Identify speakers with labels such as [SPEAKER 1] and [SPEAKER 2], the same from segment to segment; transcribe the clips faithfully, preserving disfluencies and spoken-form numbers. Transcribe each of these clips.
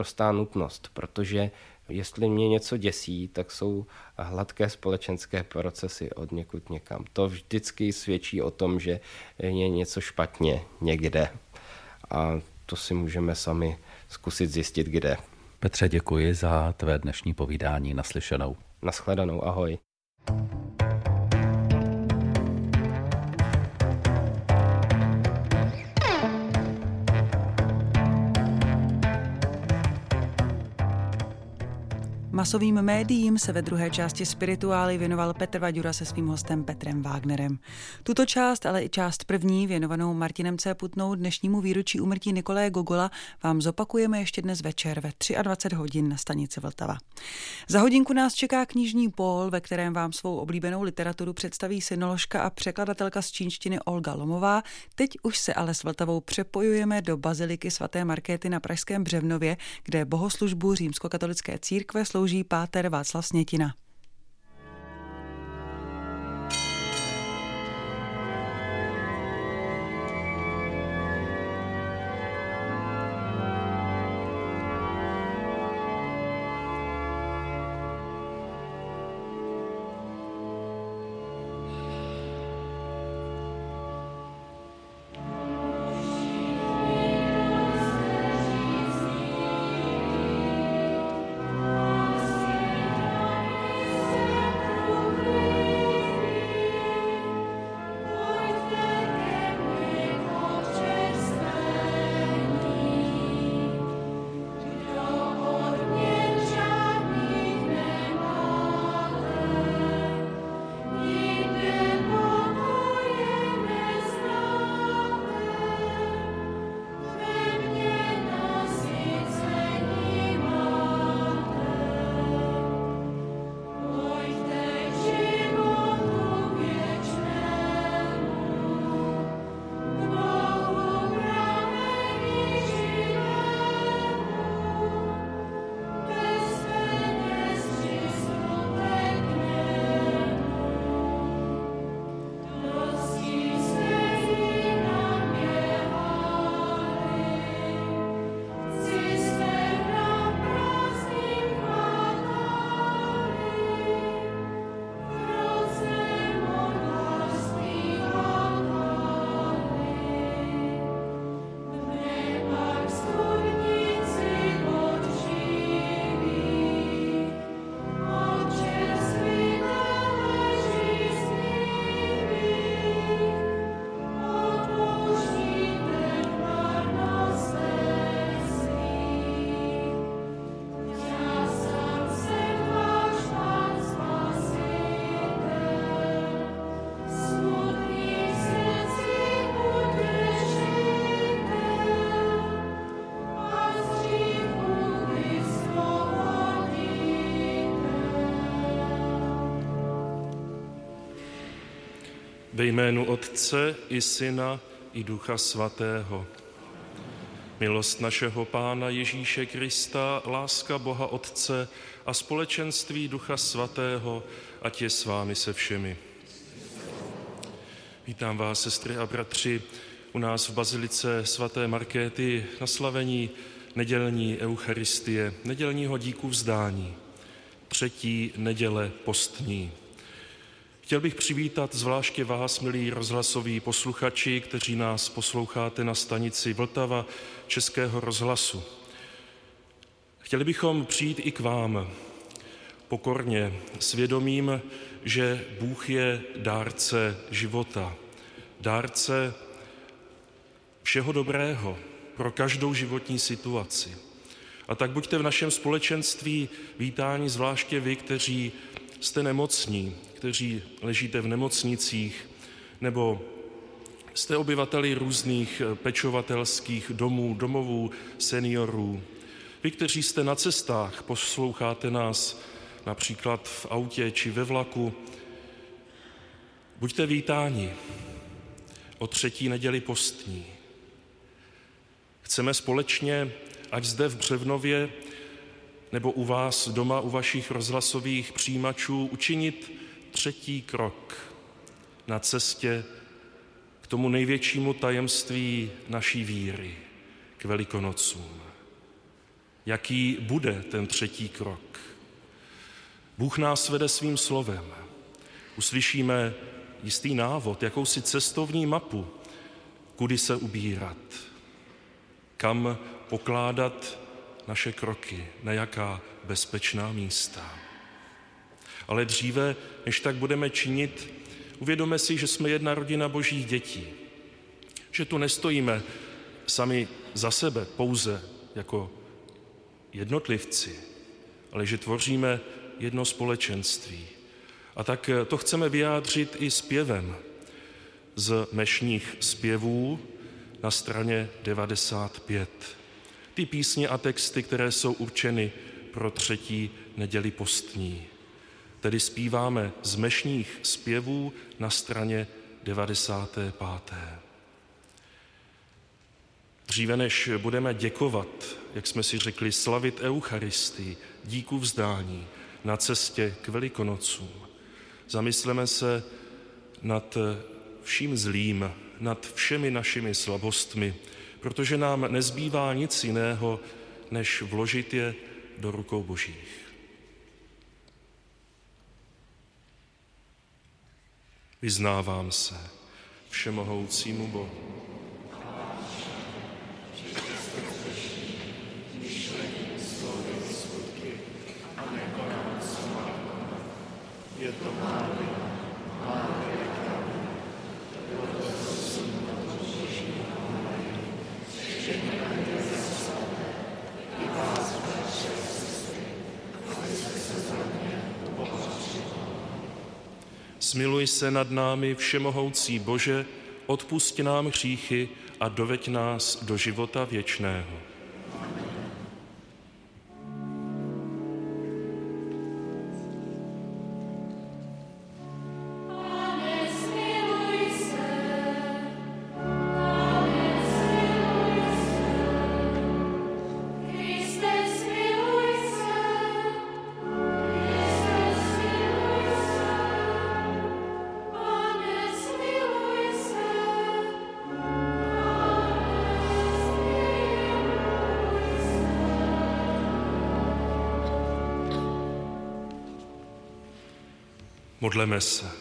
[SPEAKER 1] prostá nutnost, protože jestli mě něco děsí, tak jsou hladké společenské procesy od někud někam. To vždycky svědčí o tom, že je něco špatně někde. A to si můžeme sami zkusit zjistit, kde.
[SPEAKER 2] Petře, děkuji za tvé dnešní povídání. Naslyšenou.
[SPEAKER 1] Naschledanou, ahoj.
[SPEAKER 3] Masovým médiím se ve druhé části Spirituály věnoval Petr Vaďura se svým hostem Petrem Vágnerem. Tuto část, ale i část první, věnovanou Martinem C. Putnou dnešnímu výročí úmrtí Nikolaje Gogola, vám zopakujeme ještě dnes večer ve dvacet tři hodin na stanici Vltava. Za hodinku nás čeká knižní pól, ve kterém vám svou oblíbenou literaturu představí synoložka a překladatelka z čínštiny Olga Lomová. Teď už se ale s Vltavou přepojujeme do baziliky svaté Markéty na Pražském Břevnově, kde bohoslužbu římskokatolické církve slouží páter Václav Snětina.
[SPEAKER 4] Ve jménu Otce i Syna i Ducha Svatého. Milost našeho Pána Ježíše Krista, láska Boha Otce a společenství Ducha Svatého, ať je s vámi se všemi. Vítám vás, sestry a bratři, u nás v bazilice svaté Markéty na slavení nedělní eucharistie, nedělního díku vzdání, třetí neděle postní. Chtěl bych přivítat zvláště vás, milí rozhlasoví posluchači, kteří nás posloucháte na stanici Vltava Českého rozhlasu. Chtěli bychom přijít i k vám pokorně, svědomím, že Bůh je dárce života, dárce všeho dobrého pro každou životní situaci. A tak buďte v našem společenství vítáni, zvláště vy, kteří jste nemocní, kteří ležíte v nemocnicích, nebo jste obyvateli různých pečovatelských domů, domovů seniorů. Vy, kteří jste na cestách, posloucháte nás například v autě či ve vlaku, buďte vítáni o třetí neděli postní. Chceme společně, ať zde v Břevnově nebo u vás doma, u vašich rozhlasových přijímačů, učinit třetí krok na cestě k tomu největšímu tajemství naší víry, k Velikonocům. jaký bude ten třetí krok. Bůh nás vede svým slovem. Uslyšíme jistý návod, jakousi cestovní mapu, kudy se ubírat, kam pokládat naše kroky, na jaká bezpečná místa. Ale dříve, než tak budeme činit, uvědomme si, že jsme jedna rodina božích dětí, že tu nestojíme sami za sebe pouze jako jednotlivci, ale že tvoříme jedno společenství. A tak to chceme vyjádřit i zpěvem z mešních zpěvů na straně devadesát pět. Ty písně a texty, které jsou určeny pro třetí neděli postní. Tedy zpíváme z mešních zpěvů na straně devadesát pět. Dříve než budeme děkovat, jak jsme si řekli, slavit Eucharistii, díku vzdání na cestě k Velikonocům, zamysleme se nad vším zlým, nad všemi našimi slabostmi, protože nám nezbývá nic jiného, než vložit je do rukou Božích. Vyznávám se všemohoucímu Bohu. Je to má vina, má vina, Smiluj se nad námi, všemohoucí Bože, odpusť nám hříchy a doveď nás do života věčného. Modleme se.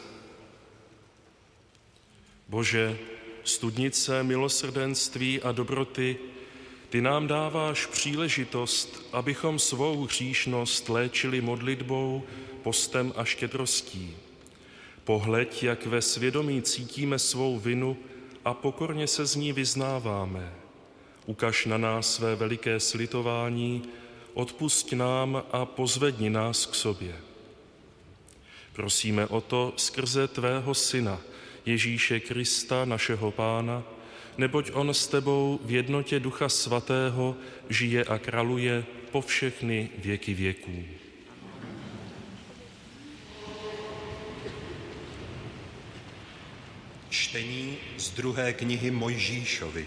[SPEAKER 4] Bože, studnice milosrdenství a dobroty, ty nám dáváš příležitost, abychom svou hříšnost léčili modlitbou, postem a štědrostí. Pohleď, jak ve svědomí cítíme svou vinu a pokorně se z ní vyznáváme. Ukaž na nás své veliké slitování, odpusť nám a pozvedni nás k sobě. Prosíme o to skrze tvého Syna, Ježíše Krista, našeho Pána, neboť on s tebou v jednotě Ducha Svatého žije a králuje po všechny věky věků.
[SPEAKER 5] Čtení z druhé knihy Mojžíšovi.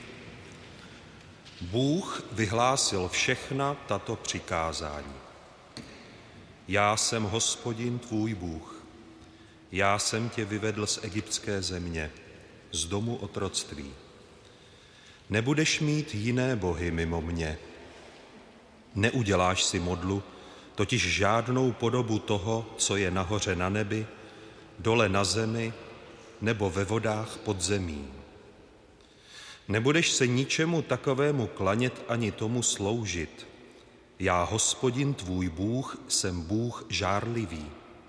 [SPEAKER 5] Bůh vyhlásil všechna tato přikázání. Já jsem Hospodin tvůj Bůh. Já jsem tě vyvedl z egyptské země, z domu otroctví. Nebudeš mít jiné bohy mimo mě. Neuděláš si modlu, totiž žádnou podobu toho, co je nahoře na nebi, dole na zemi nebo ve vodách pod zemí. Nebudeš se ničemu takovému klanět ani tomu sloužit. Já, Hospodin tvůj Bůh, jsem Bůh žárlivý.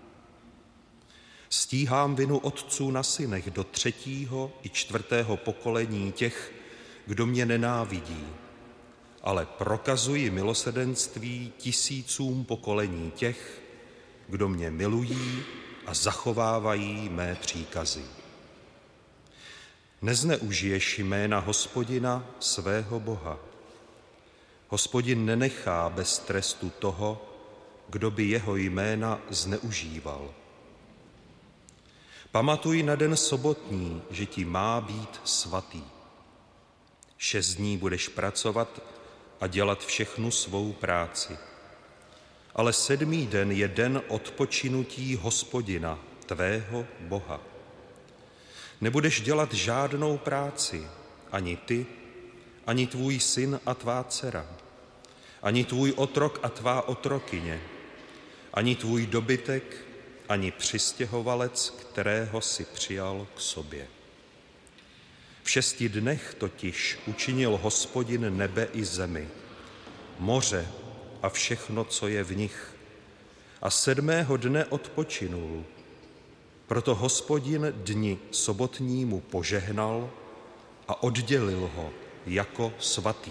[SPEAKER 5] Stíhám vinu otců na synech do třetího i čtvrtého pokolení těch, kdo mě nenávidí, ale prokazuji milosrdenství tisícům pokolení těch, kdo mě milují a zachovávají mé příkazy. Nezneužiješ jména Hospodina, svého Boha. Hospodin nenechá bez trestu toho, kdo by jeho jména zneužíval. Pamatuj na den sobotní, že ti má být svatý. Šest dní budeš pracovat a dělat všechnu svou práci. Ale sedmý den je den odpočinutí Hospodina, tvého Boha. Nebudeš dělat žádnou práci, ani ty, ani tvůj syn a tvá dcera, ani tvůj otrok a tvá otrokyně, ani tvůj dobytek, ani přistěhovalec, kterého si přijal k sobě. V šesti dnech totiž učinil Hospodin nebe i zemi, moře a všechno, co je v nich, a sedmého dne odpočinul. Proto Hospodin dni sobotnímu požehnal a oddělil ho jako svatý.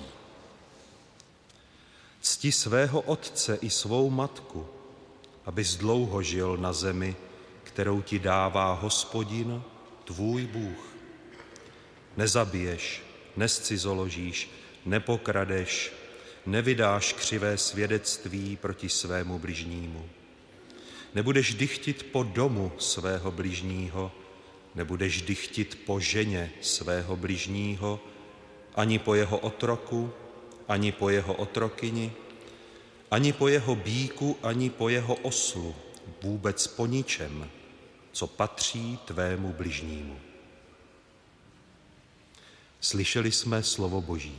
[SPEAKER 5] Cti svého otce i svou matku, abys dlouho žil na zemi, kterou ti dává Hospodin, tvůj Bůh. Nezabiješ, nezcizoložíš, nepokradeš, nevydáš křivé svědectví proti svému bližnímu. Nebudeš dychtit po domu svého bližního, nebudeš dychtit po ženě svého bližního, ani po jeho otroku, ani po jeho otrokyni, ani po jeho býku, ani po jeho oslu, vůbec po ničem, co patří tvému bližnímu. Slyšeli jsme slovo Boží.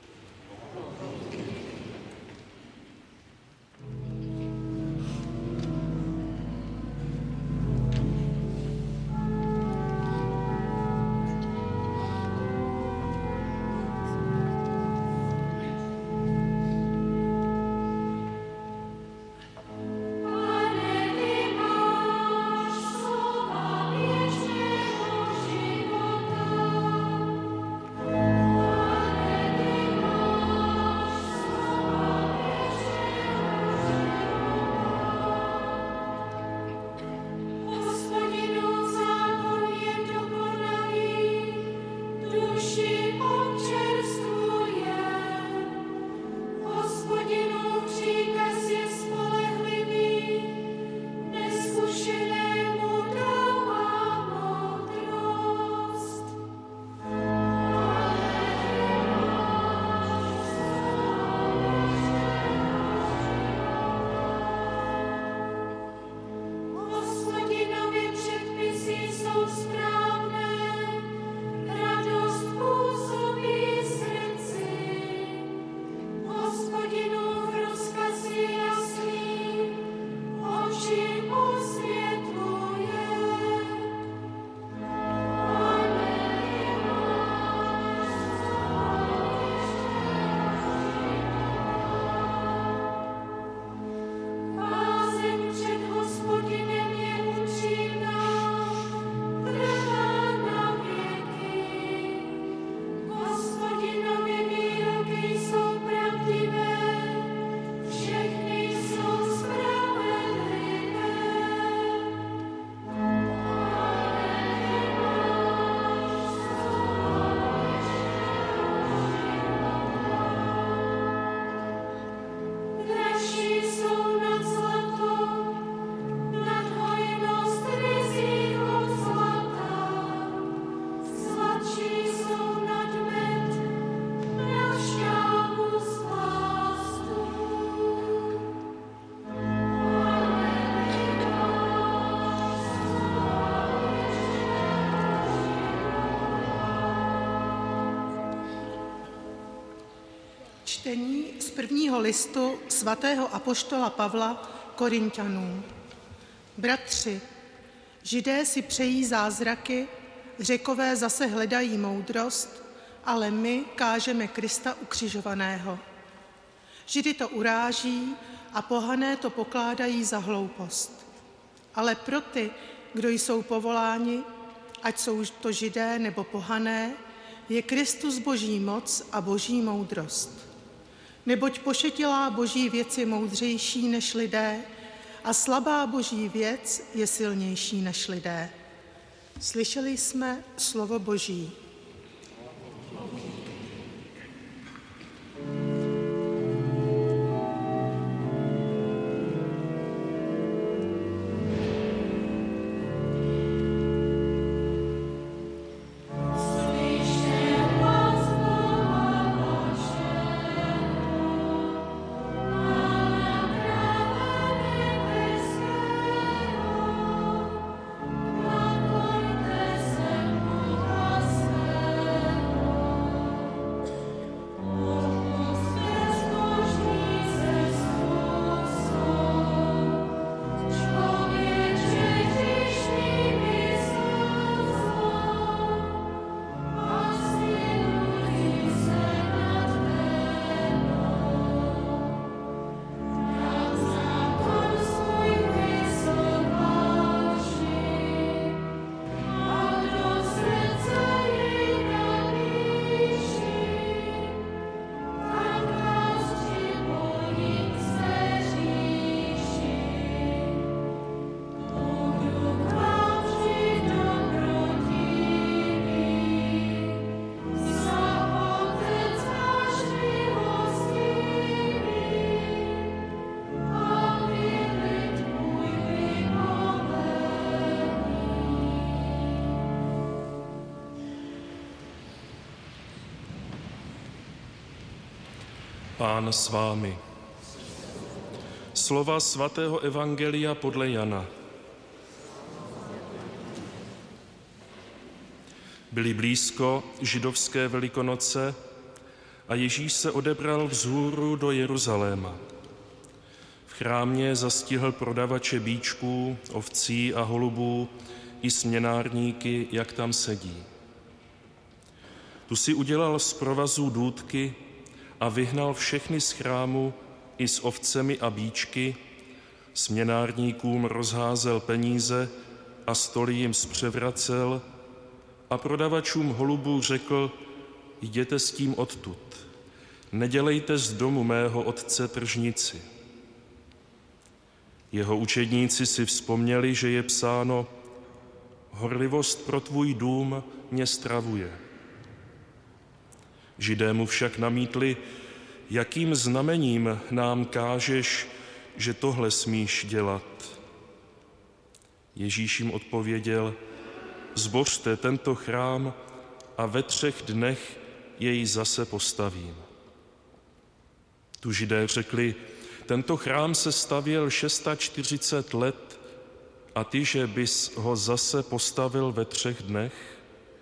[SPEAKER 6] Čtení z prvního listu svatého apoštola Pavla Korinťanům. Bratři, Židé si přejí zázraky, Řekové zase hledají moudrost, ale my kážeme Krista ukřižovaného. Židy to uráží a pohané to pokládají za hloupost. Ale pro ty, kdo jsou povoláni, ať jsou to Židé nebo pohané, je Kristus Boží moc a Boží moudrost. Neboť pošetilá Boží věc je moudřejší než lidé a slabá Boží věc je silnější než lidé. Slyšeli jsme slovo Boží.
[SPEAKER 7] Yes.
[SPEAKER 4] Pán s vámi. Slova svatého evangelia podle Jana. Byly blízko židovské Velikonoce a Ježíš se odebral vzhůru do Jeruzaléma. V chrámě zastihl prodavače bíčků, ovcí a holubů i směnárníky, jak tam sedí. Tu si udělal z provazů důtky a vyhnal všechny z chrámu i s ovcemi a bíčky, směnárníkům rozházel peníze a stoly jim zpřevracel a prodavačům holubů řekl, jděte s tím odtud, nedělejte z domu mého otce tržnici. Jeho učedníci si vzpomněli, že je psáno, horlivost pro tvůj dům mě stravuje. Židé mu však namítli, jakým znamením nám kážeš, že tohle smíš dělat. Ježíš jim odpověděl, zbořte tento chrám a ve třech dnech jej zase postavím. Tu Židé řekli, tento chrám se stavěl čtyřicet šest let a ty, že bys ho zase postavil ve třech dnech?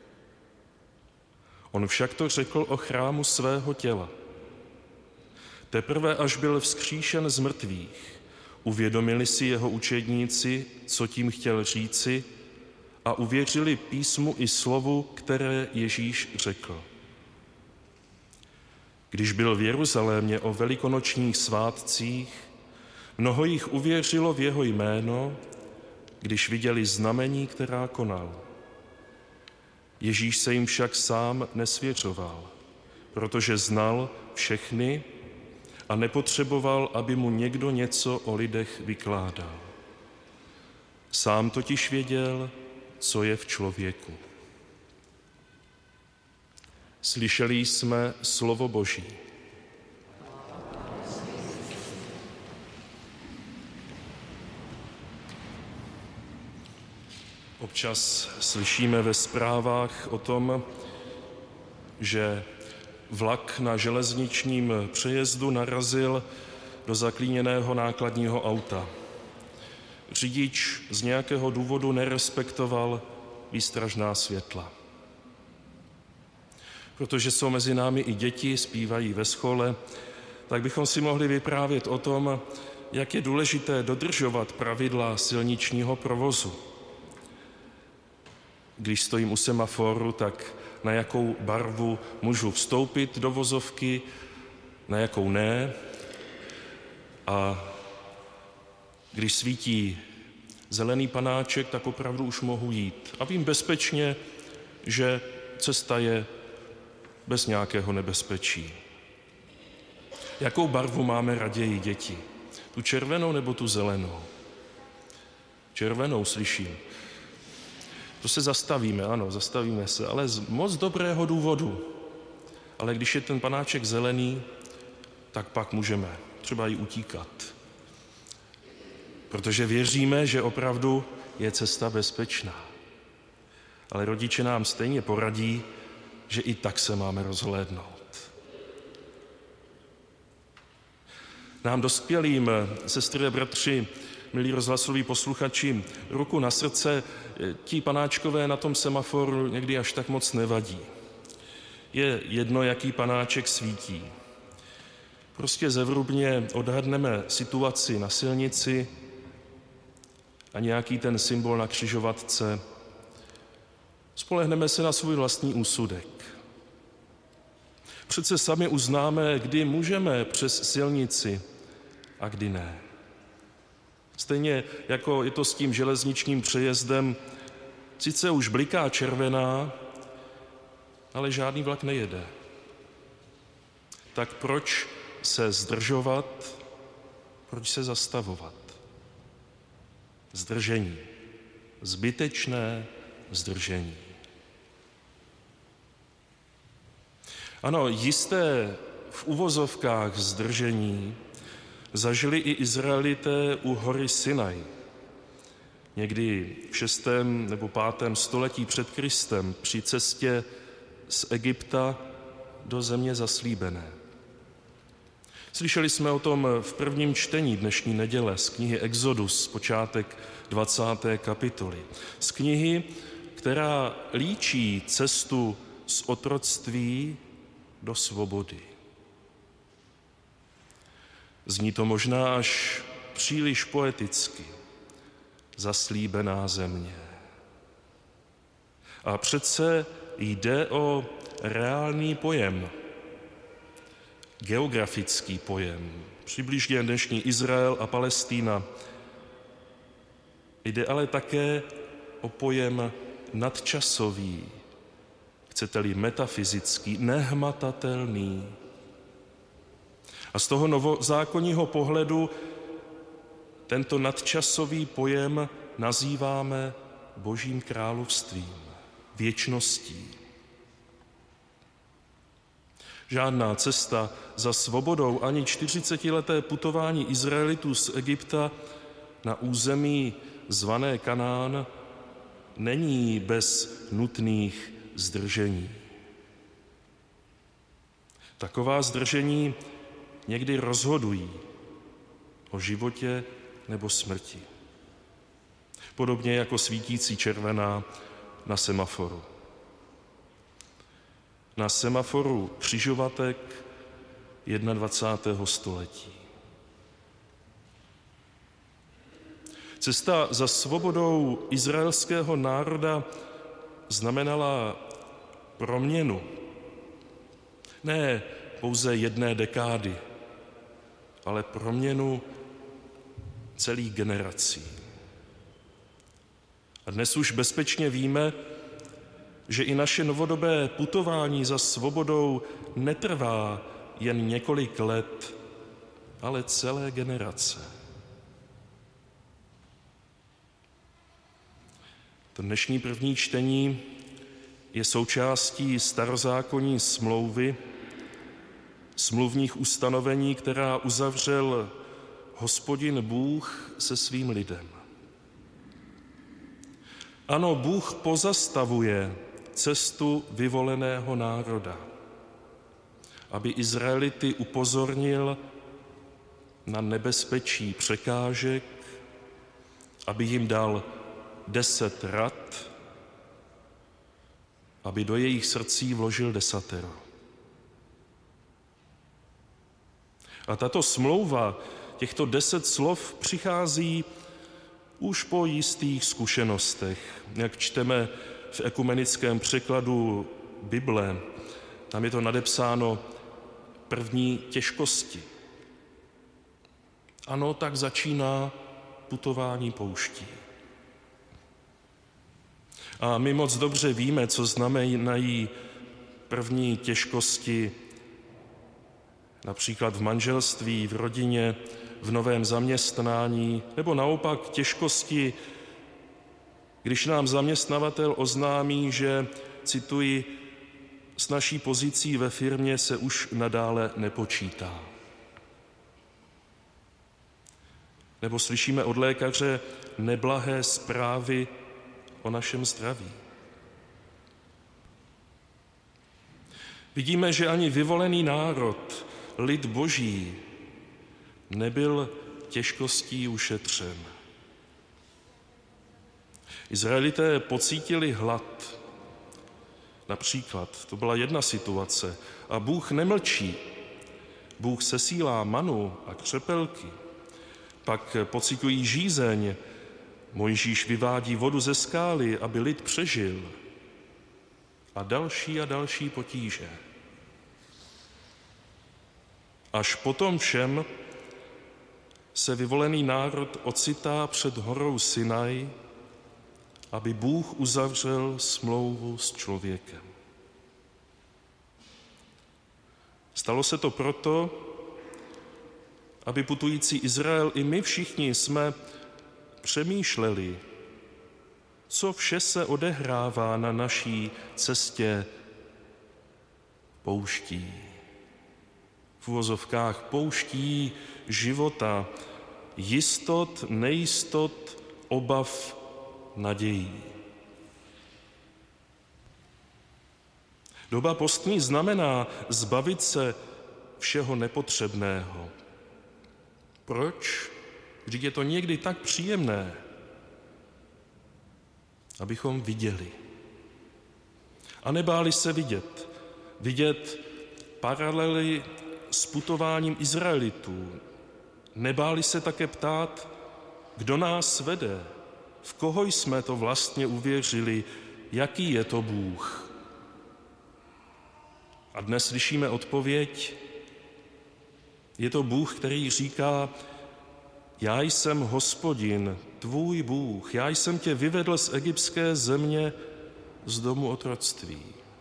[SPEAKER 4] On však to řekl o chrámu svého těla. Teprve až byl vzkříšen z mrtvých, uvědomili si jeho učedníci, co tím chtěl říci, a uvěřili písmu i slovu, které Ježíš řekl. Když byl v Jeruzalémě o velikonočních svátcích, mnoho jich uvěřilo v jeho jméno, když viděli znamení, která konal. Ježíš se jim však sám nesvěřoval, protože znal všechny a nepotřeboval, aby mu někdo něco o lidech vykládal. Sám totiž věděl, co je v člověku. Slyšeli jsme slovo Boží. Občas slyšíme ve zprávách o tom, že vlak na železničním přejezdu narazil do zaklíněného nákladního auta. Řidič z nějakého důvodu nerespektoval výstražná světla. Protože jsou mezi námi i děti, zpívají ve škole, tak bychom si mohli vyprávět o tom, jak je důležité dodržovat pravidla silničního provozu. Když stojím u semaforu, tak na jakou barvu můžu vstoupit do vozovky, na jakou ne. A když svítí zelený panáček, tak opravdu už mohu jít. A vím bezpečně, že cesta je bez nějakého nebezpečí. Jakou barvu máme raději děti? Tu červenou nebo tu zelenou? Červenou slyším. To se zastavíme, ano, zastavíme se, ale z moc dobrého důvodu. Ale když je ten panáček zelený, tak pak můžeme třeba i utíkat. Protože věříme, že opravdu je cesta bezpečná. Ale rodiče nám stejně poradí, že i tak se máme rozhlédnout. Nám dospělým, sestry a bratři, milí rozhlasoví posluchači, ruku na srdce, ti panáčkové na tom semaforu někdy až tak moc nevadí. Je jedno, jaký panáček svítí. Prostě zevrubně odhadneme situaci na silnici a nějaký ten symbol na křižovatce. Spolehneme se na svůj vlastní úsudek. Přece sami uznáme, kdy můžeme přes silnici a kdy ne. Stejně jako je to s tím železničním přejezdem, sice už bliká červená, ale žádný vlak nejede. Tak proč se zdržovat, proč se zastavovat? Zdržení. Zbytečné zdržení. Ano, jisté v uvozovkách zdržení zažili i Izraelité u hory Sinaj. Někdy v šestém nebo pátém století před Kristem při cestě z Egypta do země zaslíbené. Slyšeli jsme o tom v prvním čtení dnešní neděle z knihy Exodus, počátek dvacáté kapitoly. Z knihy, která líčí cestu z otroctví do svobody. Zní to možná až příliš poeticky. Zaslíbená země. A přece jde o reálný pojem, geografický pojem, přibližně dnešní Izrael a Palestína. Jde ale také o pojem nadčasový, chcete-li metafyzický, nehmatatelný. A z toho novozákonního pohledu tento nadčasový pojem nazýváme Božím královstvím, věčností. Žádná cesta za svobodou ani čtyřicetileté putování Izraelitů z Egypta na území zvané Kanán není bez nutných zdržení. Taková zdržení někdy rozhodují o životě nebo smrti. Podobně jako svítící červená na semaforu. Na semaforu křižovatek dvacátého prvního století. Cesta za svobodou izraelského národa znamenala proměnu. Ne pouze jedné dekády, ale proměnu celých generací. A dnes už bezpečně víme, že i naše novodobé putování za svobodou netrvá jen několik let, ale celé generace. To dnešní první čtení je součástí starozákonní smlouvy, smluvních ustanovení, která uzavřel Hospodin Bůh se svým lidem. Ano, Bůh pozastavuje cestu vyvoleného národa, aby Izraelity upozornil na nebezpečí překážek, aby jim dal deset rad, aby do jejich srdcí vložil desatero. A tato smlouva, těchto deset slov přichází už po jistých zkušenostech. Jak čteme v ekumenickém překladu Bible, tam je to nadepsáno první těžkosti. Ano, tak začíná putování pouští. A my moc dobře víme, co znamenají první těžkosti, například v manželství, v rodině, v novém zaměstnání, nebo naopak těžkosti, když nám zaměstnavatel oznámí, že, cituji, s naší pozicí ve firmě se už nadále nepočítá. Nebo slyšíme od lékaře neblahé zprávy o našem zdraví. Vidíme, že ani vyvolený národ, lid Boží, nebyl těžkostí ušetřen. Izraelité pocítili hlad. Například, to byla jedna situace. A Bůh nemlčí. Bůh sesílá manu a křepelky. Pak pociťují žízeň. Mojžíš vyvádí vodu ze skály, aby lid přežil. A další a další potíže. Až potom všem se vyvolený národ ocitá před horou Sinaj, aby Bůh uzavřel smlouvu s člověkem. Stalo se to proto, aby putující Izrael i my všichni jsme přemýšleli, co vše se odehrává na naší cestě pouští. V uvozovkách pouští života, jistot, nejistot, obav, nadějí. Doba postní znamená zbavit se všeho nepotřebného. Proč? Vždyť je to někdy tak příjemné, abychom viděli. A nebáli se vidět. Vidět paralely s putováním Izraelitů. Nebáli se také ptát, kdo nás vede, v koho jsme to vlastně uvěřili, jaký je to Bůh. A dnes slyšíme odpověď, je to Bůh, který říká, já jsem Hospodin, tvůj Bůh, já jsem tě vyvedl z egyptské země, z domu otroctví.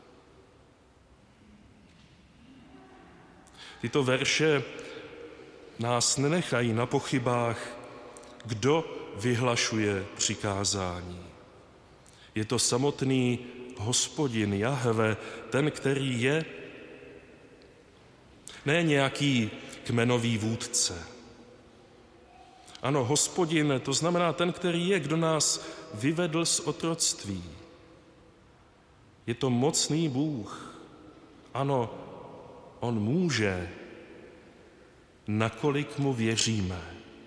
[SPEAKER 4] Tyto verše nás nenechají na pochybách, kdo vyhlašuje přikázání. Je to samotný Hospodin, Jahve, ten, který je, ne nějaký kmenový vůdce. Ano, Hospodin, to znamená ten, který je, kdo nás vyvedl z otroctví. Je to mocný Bůh. Ano, on může, nakolik mu věříme.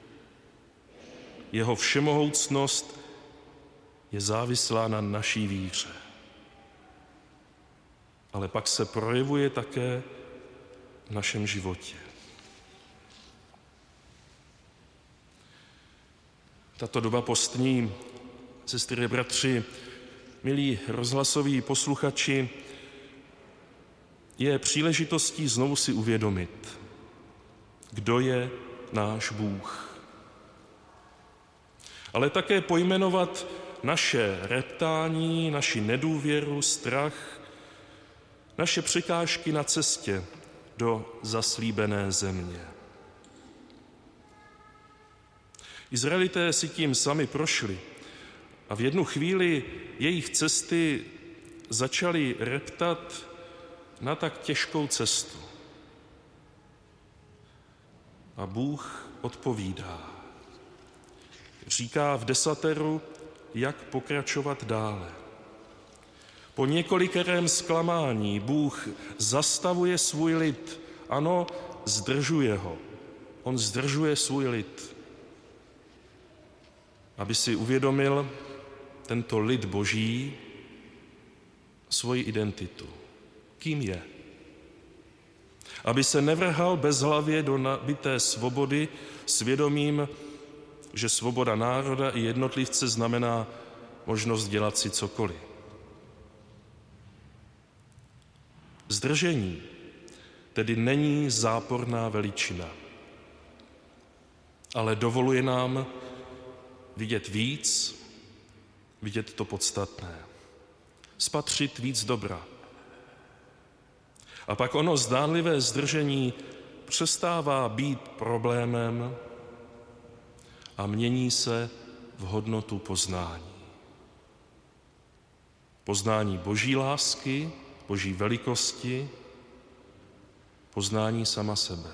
[SPEAKER 4] Jeho všemohoucnost je závislá na naší víře. Ale pak se projevuje také v našem životě. Tato doba postní, sestry a bratři, milí rozhlasoví posluchači, je příležitostí znovu si uvědomit, kdo je náš Bůh. Ale také pojmenovat naše reptání, naši nedůvěru, strach, naše překážky na cestě do zaslíbené země. Izraelité si tím sami prošli a v jednu chvíli jejich cesty začaly reptat na tak těžkou cestu. A Bůh odpovídá. Říká v desateru, jak pokračovat dále. Po několikerém zklamání Bůh zastavuje svůj lid. Ano, zdržuje ho. On zdržuje svůj lid. Aby si uvědomil tento lid Boží svoji identitu. Kým je? Aby se nevrhal bezhlavě do nabité svobody svědomím, že svoboda národa i jednotlivce znamená možnost dělat si cokoliv. Zdržení tedy není záporná veličina, ale dovoluje nám vidět víc, vidět to podstatné, spatřit víc dobra. A pak ono zdánlivé zdržení přestává být problémem a mění se v hodnotu poznání. Poznání Boží lásky, Boží velikosti, poznání sama sebe.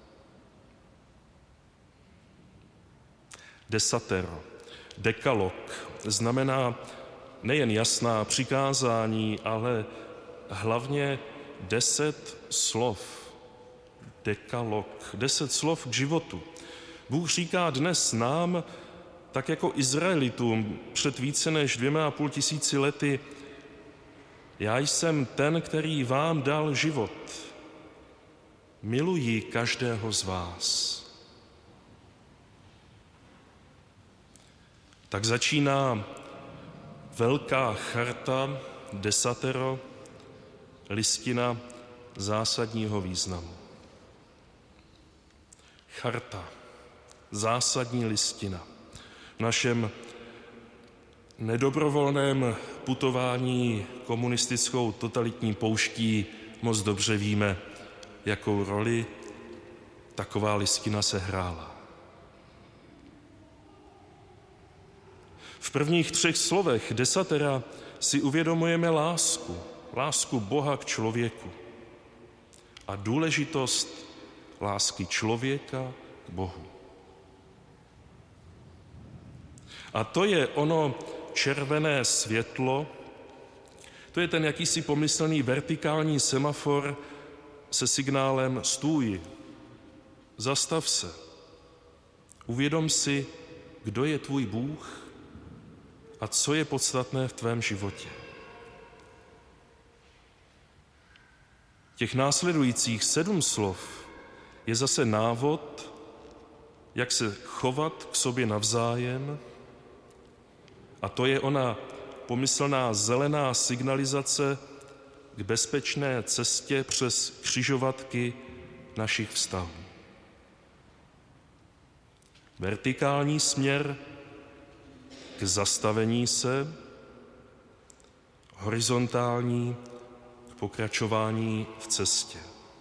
[SPEAKER 4] Desatero, dekalog, znamená nejen jasná přikázání, ale hlavně deset slov. Dekalog, deset slov k životu. Bůh říká dnes nám, tak jako Izraelitům před více než dvěma a půl tisíci lety, já jsem ten, který vám dal život. Miluji každého z vás. Tak začíná velká charta, desatero, listina zásadního významu. Charta, zásadní listina. V našem nedobrovolném putování komunistickou totalitní pouští moc dobře víme, jakou roli taková listina sehrála. V prvních třech slovech desatera si uvědomujeme lásku, lásku Boha k člověku a důležitost lásky člověka k Bohu. A to je ono červené světlo, to je ten jakýsi pomyslný vertikální semafor se signálem stůj, zastav se, uvědom si, kdo je tvůj Bůh a co je podstatné v tvém životě. Těch následujících sedm slov je zase návod, jak se chovat k sobě navzájem, a to je ona pomyslná zelená signalizace k bezpečné cestě přes křižovatky našich vztahů. Vertikální směr k zastavení se, horizontální k pokračování v cestě.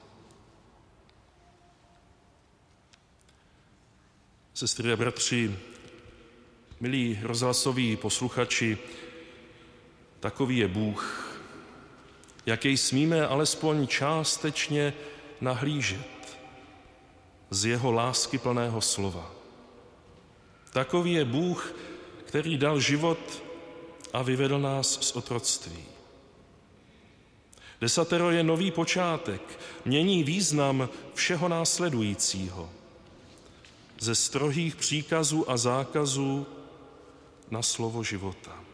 [SPEAKER 4] Sestry a bratři, milí rozhlasoví posluchači, takový je Bůh, jak jej smíme alespoň částečně nahlížet z jeho láskyplného slova. Takový je Bůh, který dal život a vyvedl nás z otroctví. Desatero je nový počátek, mění význam všeho následujícího. Ze strohých příkazů a zákazů na slovo života.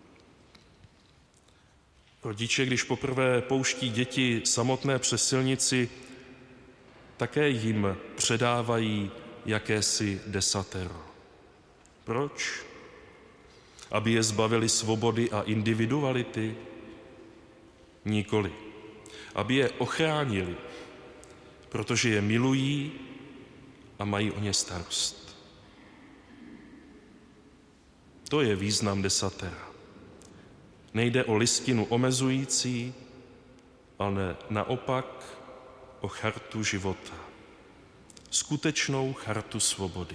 [SPEAKER 4] Rodiče, když poprvé pouští děti samotné přes silnici, také jim předávají jakési desatero. Proč? Aby je zbavili svobody a individuality? Nikoli. Aby je ochránili, protože je milují a mají o ně starost. To je význam desatera. Nejde o listinu omezující, ale naopak o chartu života. Skutečnou chartu svobody.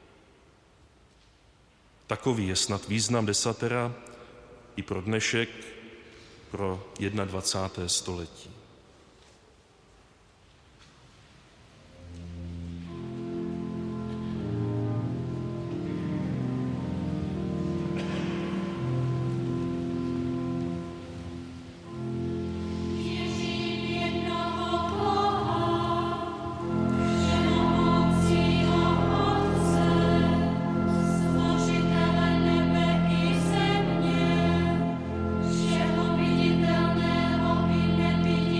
[SPEAKER 4] Takový je snad význam desatera i pro dnešek, pro dvacáté první století.
[SPEAKER 7] Všeho viditelného i neviditelného,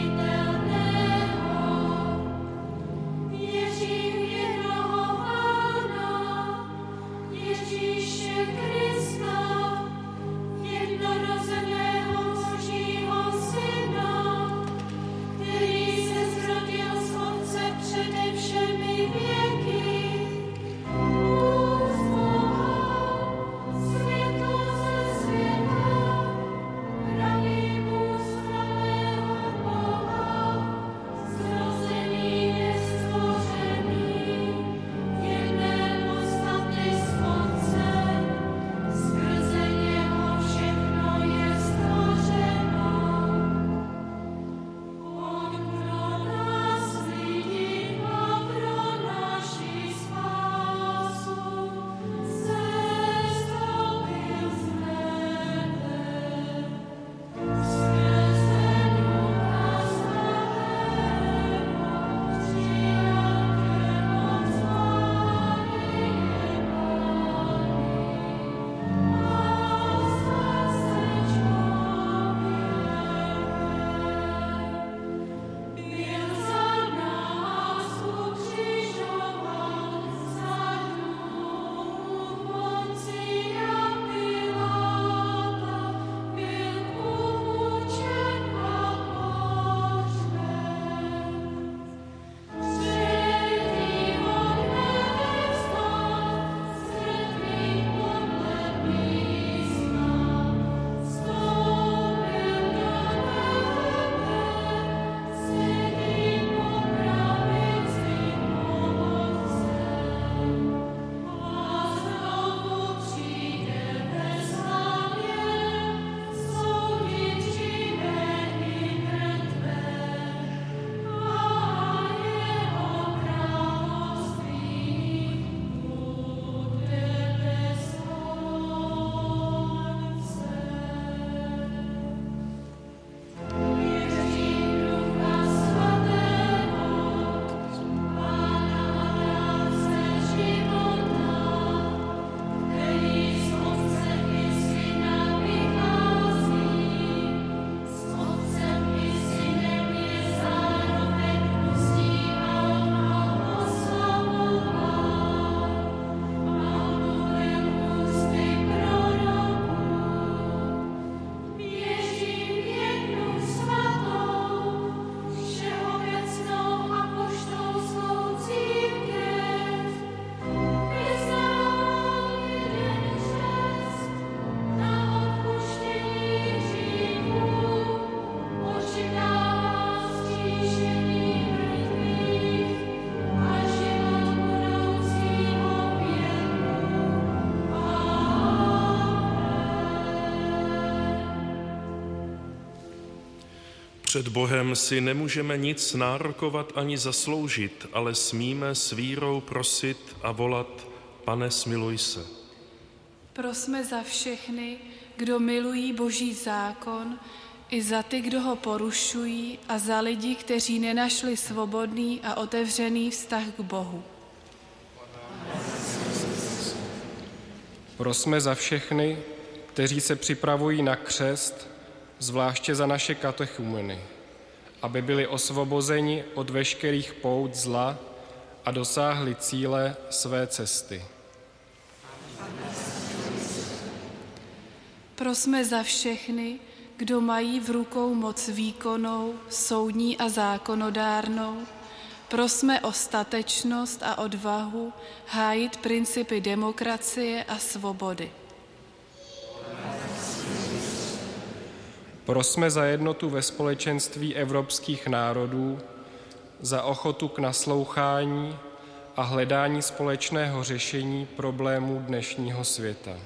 [SPEAKER 4] Před Bohem si nemůžeme nic nárokovat ani zasloužit, ale smíme s vírou prosit a volat: Pane, smiluj se.
[SPEAKER 7] Prosme za všechny, kdo milují Boží zákon, i za ty, kdo ho porušují, a za lidi, kteří nenašli svobodný a otevřený vztah k Bohu.
[SPEAKER 8] Prosme za všechny, kteří se připravují na křest, zvláště za naše katechumeny, aby byli osvobozeni od veškerých pout zla a dosáhli cíle své cesty.
[SPEAKER 7] Prosme za všechny, kdo mají v rukou moc výkonnou, soudní a zákonodárnou. Prosme o statečnost a odvahu hájit principy demokracie a svobody.
[SPEAKER 8] Prosme za jednotu ve společenství evropských národů, za ochotu k naslouchání a hledání společného řešení problémů dnešního světa.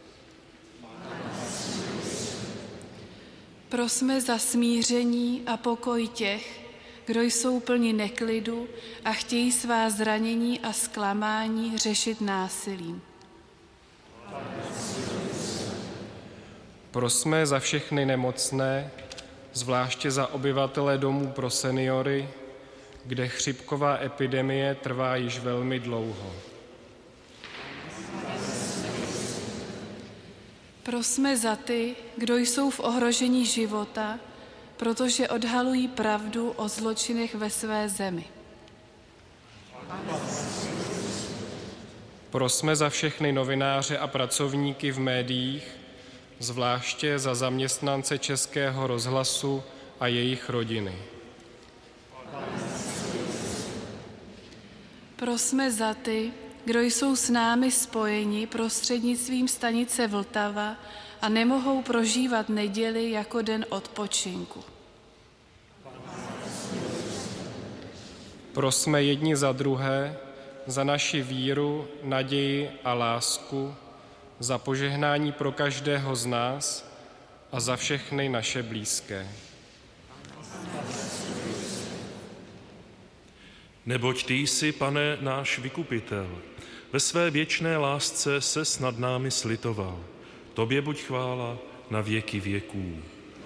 [SPEAKER 7] Prosme za smíření a pokoj těch, kdo jsou plni neklidu a chtějí svá zranění a zklamání řešit násilím.
[SPEAKER 8] Prosme za všechny nemocné, zvláště za obyvatele domů pro seniory, kde chřipková epidemie trvá již velmi dlouho.
[SPEAKER 7] Prosme za ty, kdo jsou v ohrožení života, protože odhalují pravdu o zločinech ve své zemi.
[SPEAKER 8] Prosme za všechny novináře a pracovníky v médiích, zvláště za zaměstnance Českého rozhlasu a jejich rodiny.
[SPEAKER 7] Prosme za ty, kdo jsou s námi spojeni prostřednictvím stanice Vltava a nemohou prožívat neděli jako den odpočinku.
[SPEAKER 8] Prosme jedni za druhé, za naši víru, naději a lásku, za požehnání pro každého z nás a za všechny naše blízké.
[SPEAKER 4] Neboť ty jsi, Pane, náš vykupitel, ve své věčné lásce ses nad námi slitoval. Tobě buď chvála na věky věků.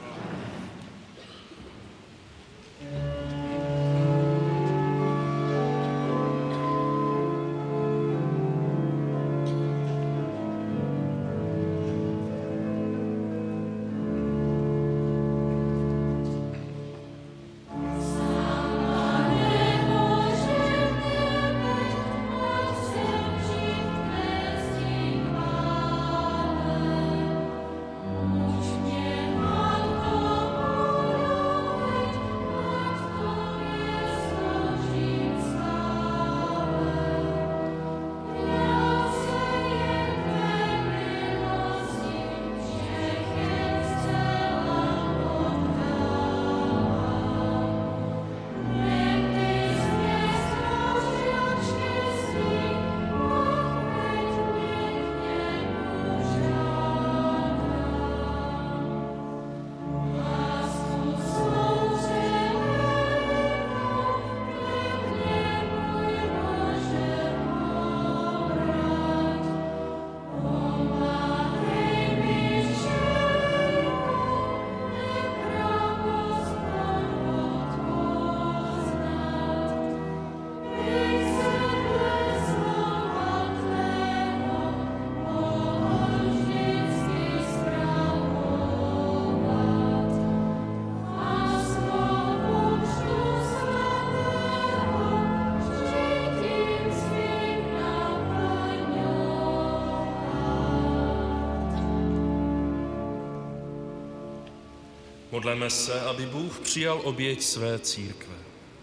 [SPEAKER 4] Modleme se, aby Bůh přijal oběť své církve.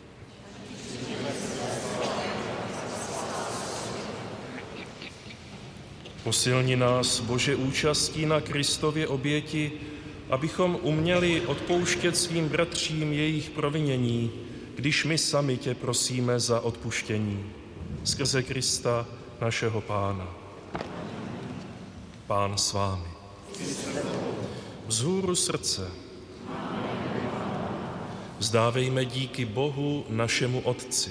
[SPEAKER 4] Posilni nás, Bože, účastí na Kristově oběti, abychom uměli odpouštět svým bratřím jejich provinění, když my sami tě prosíme za odpuštění. Skrze Krista, našeho Pána. Pán s vámi. Vzhůru srdce. Vzdávejme díky Bohu, našemu Otci.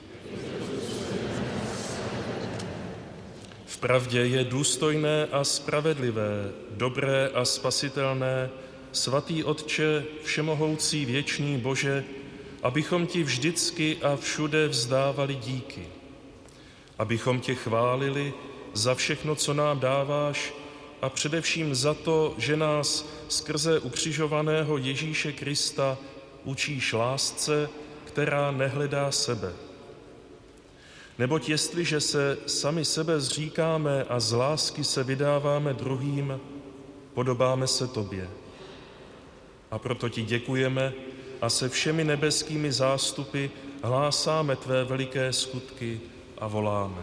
[SPEAKER 4] Vpravdě je důstojné a spravedlivé, dobré a spasitelné, svatý Otče, všemohoucí věčný Bože, abychom ti vždycky a všude vzdávali díky. Abychom tě chválili za všechno, co nám dáváš, a především za to, že nás skrze ukřižovaného Ježíše Krista učíš lásce, která nehledá sebe. Neboť jestliže se sami sebe zříkáme a z lásky se vydáváme druhým, podobáme se tobě. A proto ti děkujeme a se všemi nebeskými zástupy hlásáme tvé veliké skutky a voláme.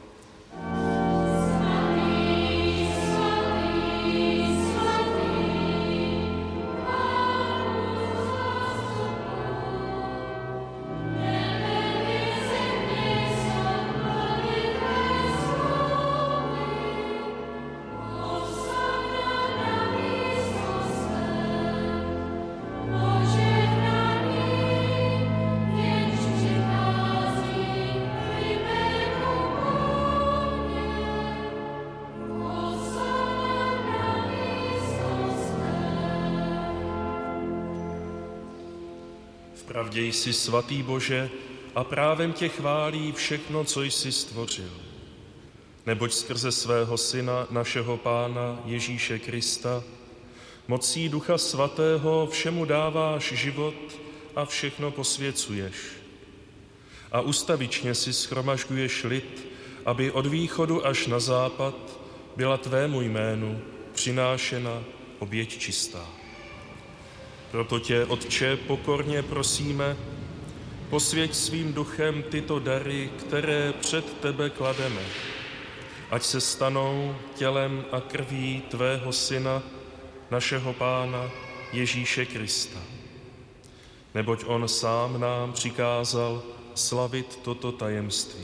[SPEAKER 4] Vpravdě jsi svatý Bože a právem tě chválí všechno, co jsi stvořil. Neboť skrze svého Syna, našeho Pána Ježíše Krista, mocí Ducha Svatého všemu dáváš život a všechno posvěcuješ. A ustavičně si shromažďuješ lid, aby od východu až na západ byla tvému jménu přinášena oběť čistá. Proto tě, Otče, pokorně prosíme, posvěť svým duchem tyto dary, které před tebe klademe, ať se stanou tělem a krví tvého Syna, našeho Pána Ježíše Krista. Neboť on sám nám přikázal slavit toto tajemství.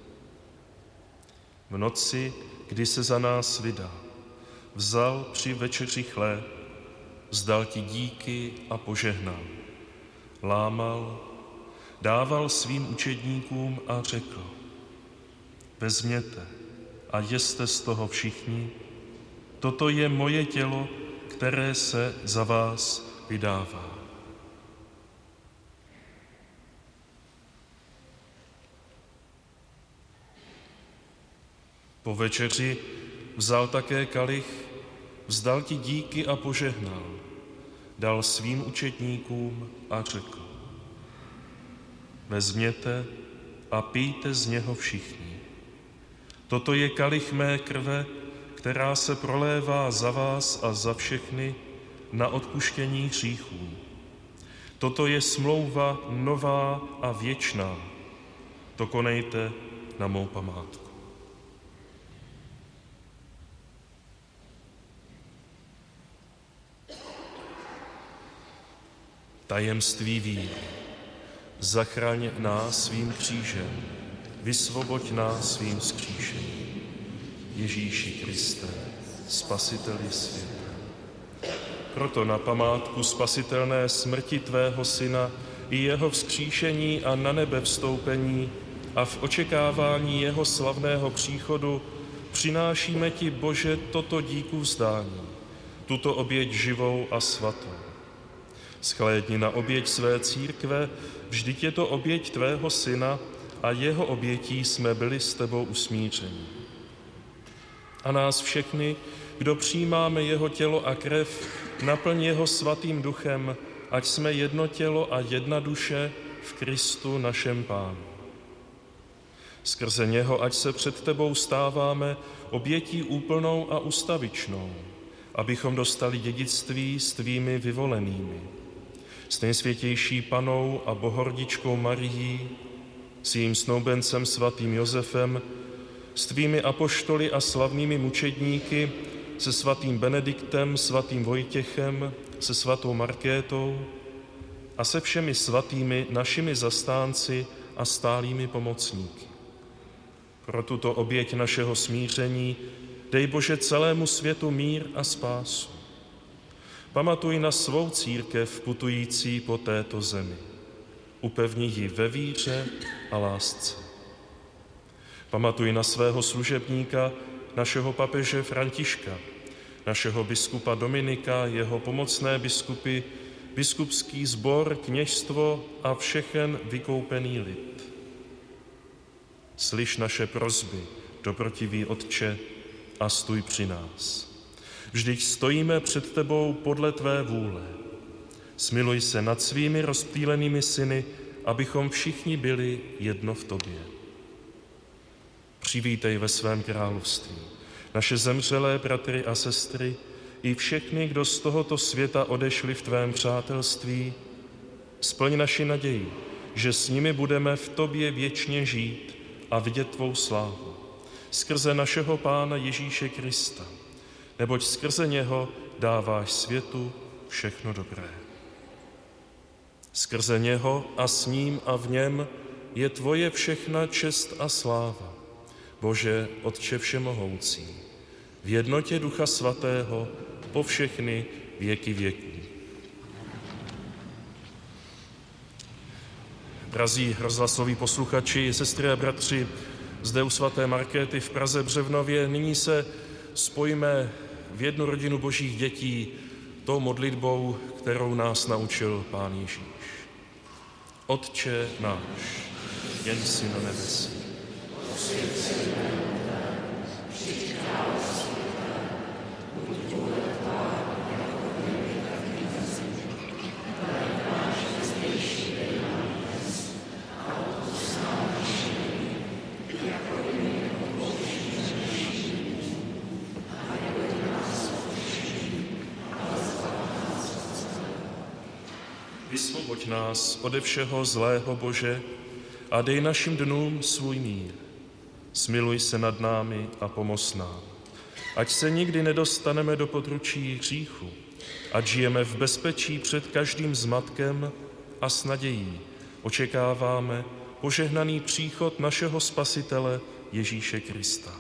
[SPEAKER 4] V noci, kdy se za nás vydá, vzal při večeři chléb, vzdal ti díky a požehnal. Lámal, dával svým učedníkům a řekl: vezměte a jeste z toho všichni, toto je moje tělo, které se za vás vydává. Po večeři vzal také kalich, vzdal ti díky a požehnal, dal svým učedníkům a řekl: vezměte a pijte z něho všichni. Toto je kalich mé krve, která se prolévá za vás a za všechny na odpuštění hříchů. Toto je smlouva nová a věčná. To konejte na mou památku. Tajemství víry. Zachraň nás svým křížem, vysvoboď nás svým vzkříšením. Ježíši Kriste, Spasiteli světa. Proto na památku spasitelné smrti tvého Syna i jeho vzkříšení a na nebe vstoupení a v očekávání jeho slavného příchodu přinášíme ti, Bože, toto díku vzdání, tuto oběť živou a svatou. Shlédni na oběť své církve, vždyť je to oběť tvého Syna a jeho obětí jsme byli s tebou usmířeni. A nás všechny, kdo přijímáme jeho tělo a krev, naplň jeho svatým duchem, ať jsme jedno tělo a jedna duše v Kristu našem Pánu. Skrze něho, ať se před tebou stáváme obětí úplnou a ustavičnou, abychom dostali dědictví s tvými vyvolenými, s nejsvětější Panou a Bohorodičkou Marií, s jejím snoubencem svatým Josefem, s tvými apoštoly a slavnými mučedníky, se svatým Benediktem, svatým Vojtěchem, se svatou Markétou a se všemi svatými našimi zastánci a stálými pomocníky. Pro tuto oběť našeho smíření dej, Bože, celému světu mír a spásu. Pamatuj na svou církev putující po této zemi. Upevni ji ve víře a lásce. Pamatuj na svého služebníka, našeho papeže Františka, našeho biskupa Dominika, jeho pomocné biskupy, biskupský sbor, kněžstvo a všechen vykoupený lid. Slyš naše prosby, dobrotivý Otče, a stůj při nás. Vždyť stojíme před tebou podle tvé vůle. Smiluj se nad svými rozptýlenými syny, abychom všichni byli jedno v tobě. Přivítej ve svém království naše zemřelé bratry a sestry i všechny, kdo z tohoto světa odešli v tvém přátelství. Splň naši naději, že s nimi budeme v tobě věčně žít a vidět tvou slávu. Skrze našeho Pána Ježíše Krista, neboť skrze něho dáváš světu všechno dobré. Skrze něho a s ním a v něm je tvoje všechna čest a sláva, Bože, Otče všemohoucí, v jednotě Ducha Svatého po všechny věky věků. Drazí rozhlasoví posluchači, sestry a bratři, zde u svaté Markéty v Praze Břevnově nyní se spojíme v jednu rodinu božích dětí tou modlitbou, kterou nás naučil Pán Ježíš. Otče náš, jen jsi na nebesích. Vysvoboď nás ode všeho zlého, Bože, a dej našim dnům svůj mír. Smiluj se nad námi a pomoz nám. Ať se nikdy nedostaneme do područí hříchu, ať žijeme v bezpečí před každým zmatkem a s nadějí očekáváme požehnaný příchod našeho Spasitele Ježíše Krista.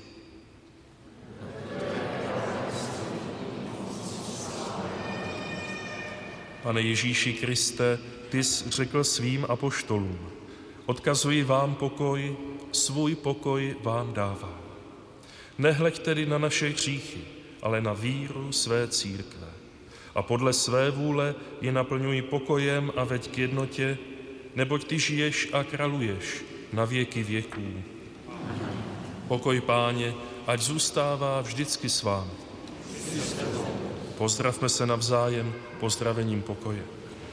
[SPEAKER 4] Pane Ježíši Kriste, ty jsi řekl svým apoštolům, odkazuji vám pokoj, svůj pokoj vám dávám. Nehleď tedy na naše hříchy, ale na víru své církve. A podle své vůle ji naplňuj pokojem a veď k jednotě, neboť ty žiješ a králuješ na věky věků. Pokoj, Páně, ať zůstává vždycky s vámi. Pozdravme se navzájem pozdravením pokoje.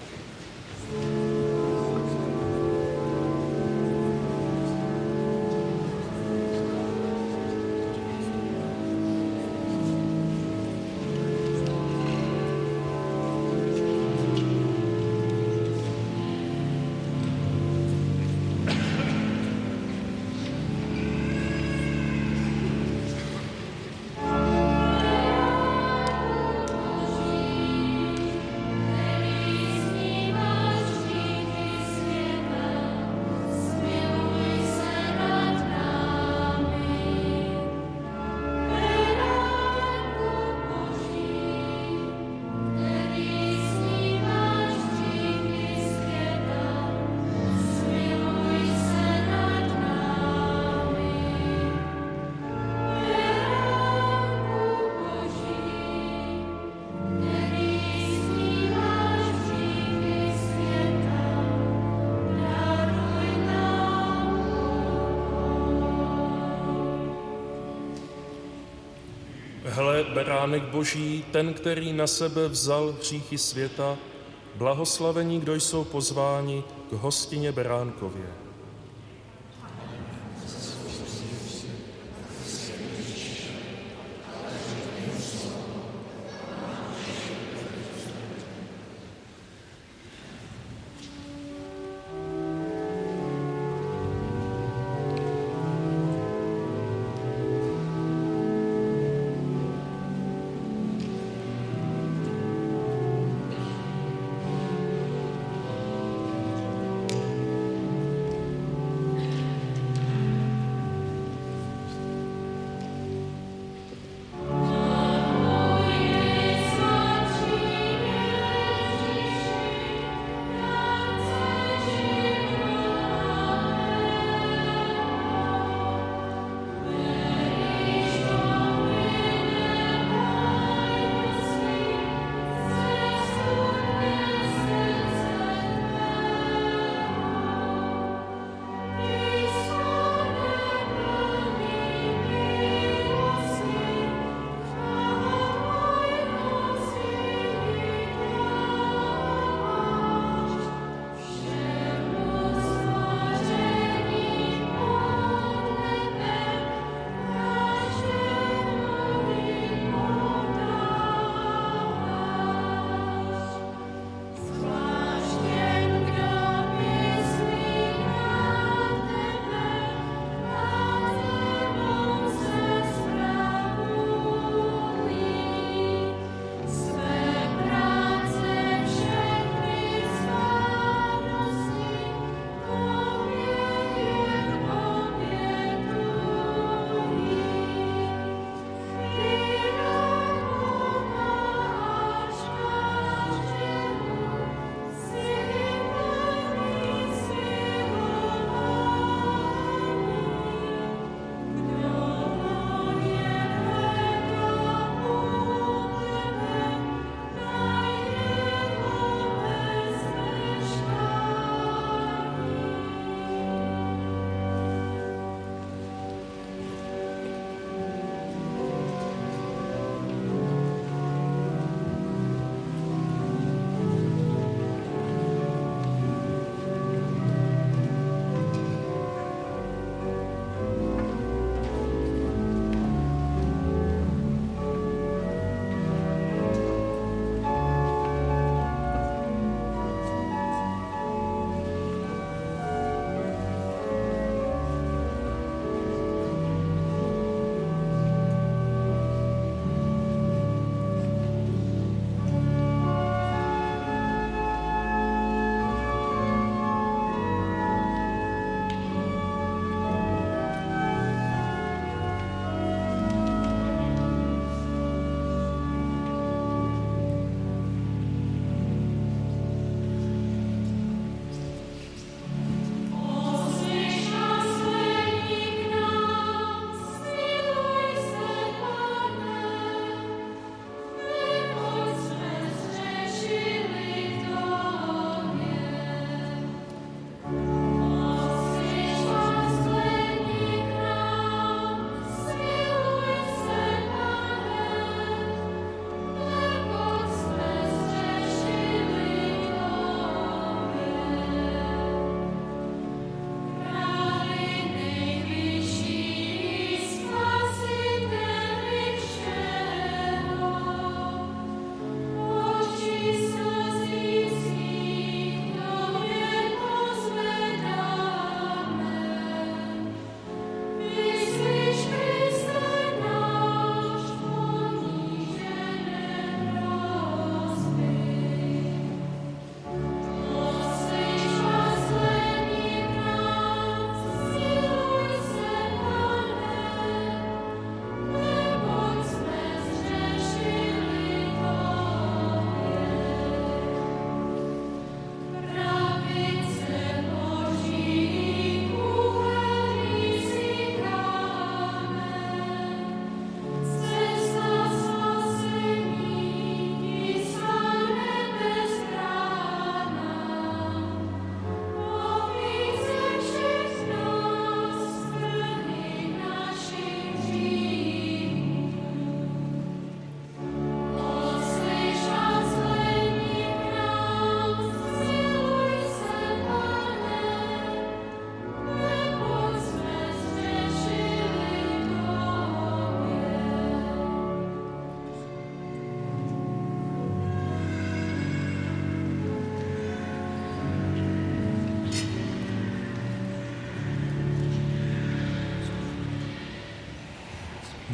[SPEAKER 4] Hle, beránek Boží, ten, který na sebe vzal hříchy světa, blahoslavení, kdo jsou pozváni k hostině beránkově.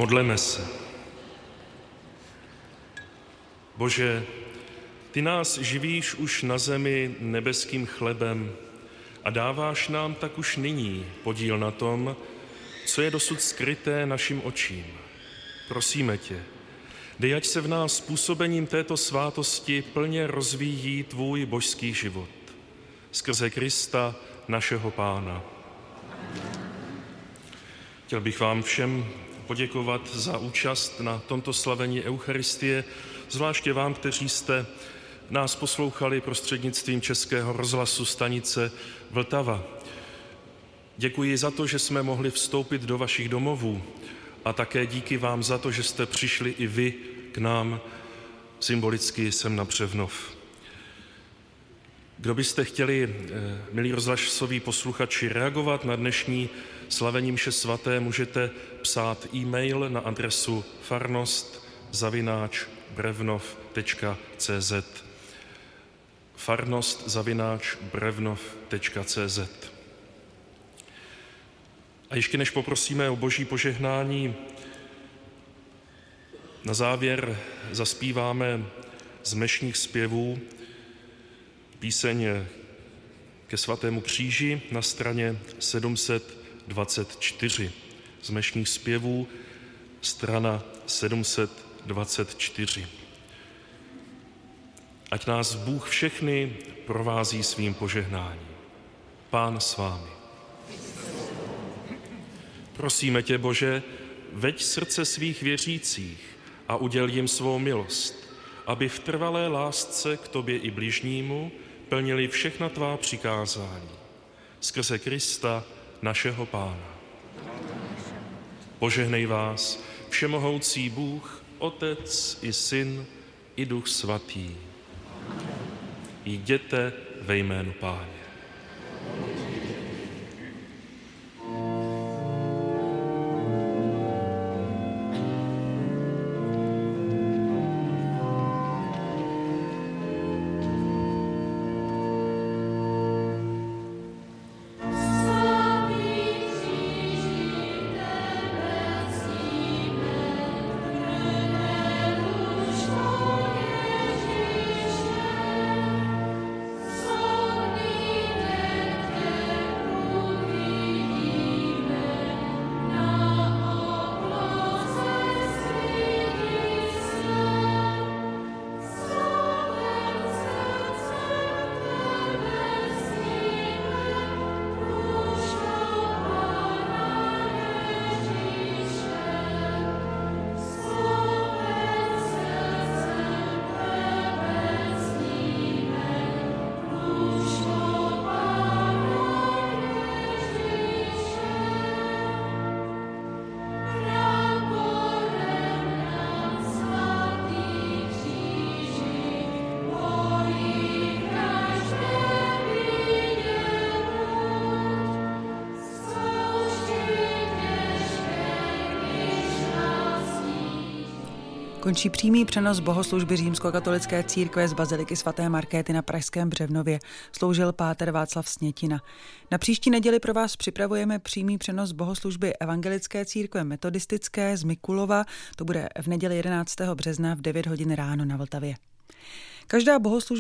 [SPEAKER 4] Modleme se. Bože, ty nás živíš už na zemi nebeským chlebem a dáváš nám tak už nyní podíl na tom, co je dosud skryté našim očím. Prosíme tě, dej, ať se v nás působením této svátosti plně rozvíjí tvůj božský život. Skrze Krista, našeho Pána. Chtěl bych vám všem poděkovat za účast na tomto slavení Eucharistie, zvláště vám, kteří jste nás poslouchali prostřednictvím Českého rozhlasu stanice Vltava. Děkuji za to, že jsme mohli vstoupit do vašich domovů a také díky vám za to, že jste přišli i vy k nám symbolicky sem na Břevnov. Kdo byste chtěli, milí rozhlasoví posluchači, reagovat na dnešní slavení mše svaté, můžete psát e-mail na adresu farnost zavináč brevnov tečka cé zet. farnost zavináč brevnov tečka cé zet. A ještě než poprosíme o boží požehnání, na závěr zaspíváme z mešních zpěvů píseň ke svatému kříži na straně sedm set dvacet čtyři. Z mešních zpěvů strana sedm set dvacet čtyři. Ať nás Bůh všechny provází svým požehnáním. Pán s vámi. Prosíme tě, Bože, veď srdce svých věřících a uděl jim svou milost, aby v trvalé lásce k tobě i bližnímu plnili všechna tvá přikázání. Skrze Krista, našeho Pána. Požehnej vás všemohoucí Bůh, Otec i Syn i Duch Svatý. Jděte ve jménu Páně.
[SPEAKER 3] Končí přímý přenos bohoslužby římskokatolické církve z baziliky svaté Markéty na pražském Břevnově. Sloužil páter Václav Snětina. Na příští neděli pro vás připravujeme přímý přenos bohoslužby evangelické církve metodistické z Mikulova. To bude v neděli jedenáctého března v devět hodin ráno na Vltavě. Každá bohoslužba